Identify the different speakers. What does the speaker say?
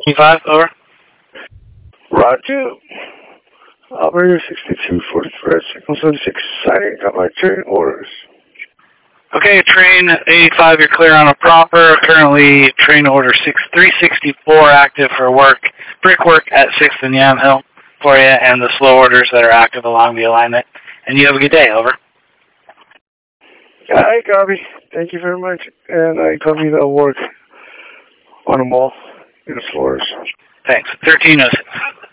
Speaker 1: 5, over.
Speaker 2: Roger. Operator 6243, Signal 76, signing up my train orders.
Speaker 1: Okay, train 85, you're clear on a proper. Currently, train order 364 active for work, brickwork at 6th and Yamhill for you, and the slow orders that are active along the alignment. And you have a good day, over.
Speaker 2: I copy. Thank you very much. And I copy the work on them all in the floors.
Speaker 1: Thanks. 1306.